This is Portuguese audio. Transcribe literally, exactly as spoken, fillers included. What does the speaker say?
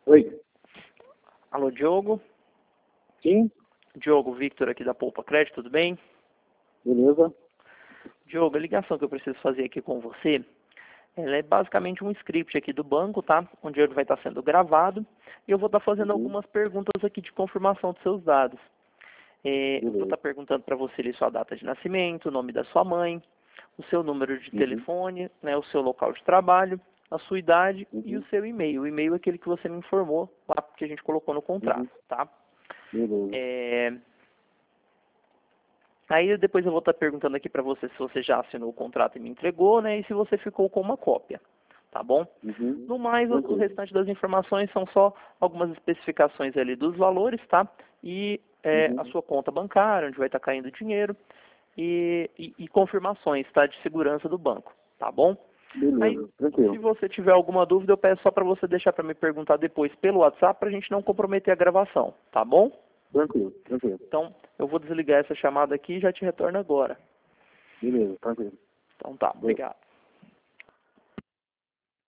Oi. Alô, Diogo? Sim, Diogo, Victor aqui da Poupa Crédito, tudo bem? beleza. Diogo, a ligação que eu preciso fazer aqui com você, ela é basicamente um script aqui do banco, tá? Onde ele vai estar sendo gravado e eu vou estar fazendo Uhum, algumas perguntas aqui de confirmação dos seus dados. É, eu vou beleza. estar perguntando para você ali sua data de nascimento, o nome da sua mãe, o seu número de Uhum, telefone, né, o seu local de trabalho, a sua idade e uhum, o seu e-mail. O e-mail é aquele que você me informou lá que a gente colocou no uhum, contrato, tá? beleza. É, Aí depois eu vou estar perguntando aqui para você se você já assinou o contrato e me entregou, né? E se você ficou com uma cópia, tá bom? Uhum, No mais, o o tranquilo. restante das informações são só algumas especificações ali dos valores, tá? E é, a Uhum, sua conta bancária, onde vai estar caindo o dinheiro, e, e, e confirmações, tá? De segurança do banco, tá bom? Aí, beleza, se tranquilo. você tiver alguma dúvida, eu peço só para você deixar para me perguntar depois pelo WhatsApp, para a gente não comprometer a gravação, tá bom? Tranquilo, tranquilo. Então, eu vou desligar essa chamada aqui e já te retorno agora. Beleza, tranquilo. Então tá, Beleza. obrigado.